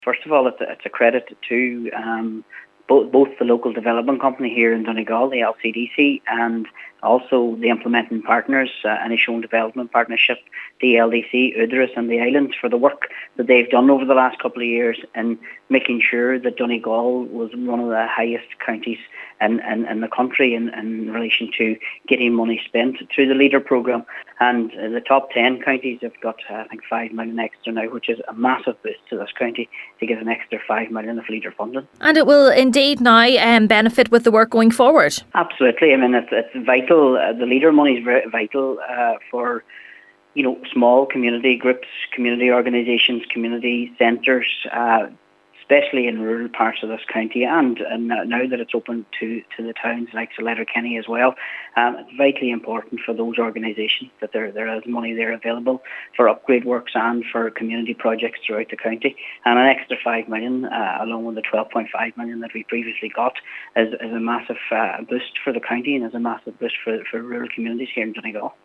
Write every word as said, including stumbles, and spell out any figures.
First of all, it's a, it's a credit to um, both, both the local development company here in Donegal, the L C D C, and also the implementing partners, uh, Inishowen Development Partnership, D L D C, Udris and the Islands, for the work that they've done over the last couple of years in making sure that Donegal was one of the highest counties in, in, in the country in, in relation to getting money spent through the LEADER programme. And uh, the top ten counties have got, uh, I think, five million extra now, which is a massive boost to this county to get an extra five million of LEADER funding. And it will indeed now um, benefit with the work going forward. Absolutely. I mean, it's, it's vital. Uh, the LEADER money is very vital uh, for, you know, small community groups, community organisations, community centres, uh, especially in rural parts of this county, and, and now that it's open to, to the towns like Letterkenny as well. Um, it's vitally important for those organisations that there, there is money there available for upgrade works and for community projects throughout the county. And an extra five million, uh, along with the twelve point five million that we previously got, is, is a massive uh, boost for the county and is a massive boost for, for rural communities here in Donegal.